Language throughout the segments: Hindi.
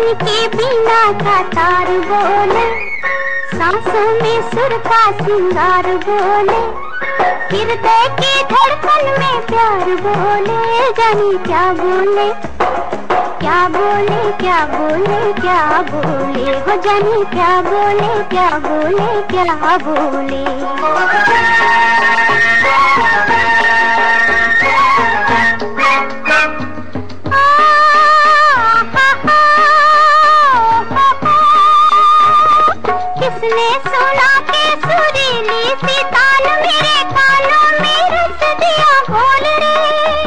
जीवन की बीना का तार बोले, सांसों में सुर का सिंगार बोले, हृदय की धड़कन में प्यार बोले। जाने क्या बोले, क्या बोले, क्या बोले, क्या बोले, हो जाने क्या बोले, क्या बोले, क्या बोले। किसने सुना के सुरीली सी तान मेरे कानों में रस दिया घोल रे।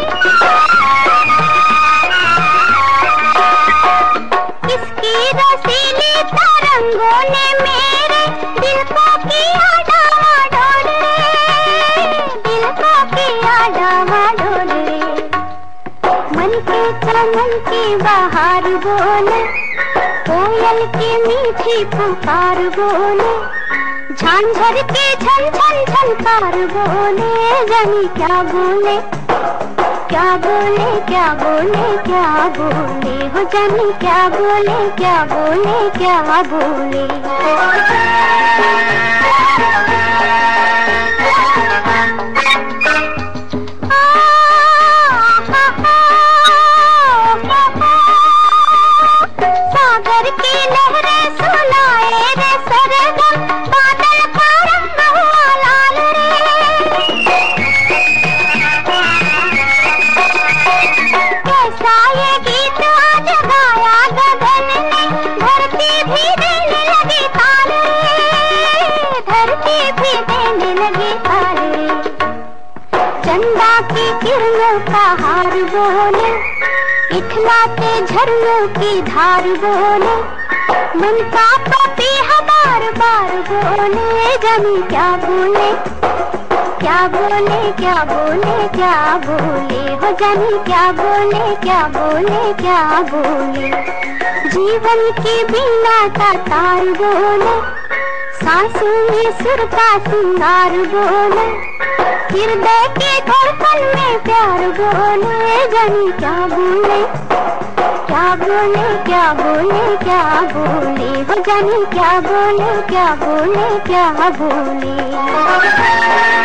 किसकी रसीली तरंगों ने मेरे दिल को किया डावाडोल रे, दिल को किया डावाडोल रे। मन के चमन की बहार बोले, कोयल की मीठी पुकार बोले, झांझर के झन झन झनकार बोले। जाने क्या बोले, क्या बोले, क्या बोले, क्या बोले, हो जाने क्या बोले, क्या बोले, क्या बोले। सागर की लहरें सुनाए रे सरगम, बादल का रंग हुआ लाल रे। कैसा ये गीत आज गाया गगन ने, धरती भी देने लगी ताल रे, धरती भी देने लगी ताल रे। चंदा की किरणों का हार बोले, इखलाते झरनों की धार बोले, मन का पपीहा बार बार बोले। जाने क्या बोले, क्या बोले, क्या बोले, क्या बोले, हो जाने क्या बोले, क्या बोले, क्या बोले। जीवन की बीना का तार बोले, सांसों में सुर का सिंगार बोले, हृदय की धड़कन में प्यार बोले। जाने क्या बोले, क्या बोले, क्या बोले, क्या बोले, हो जाने क्या बोले, क्या बोले, क्या बोले।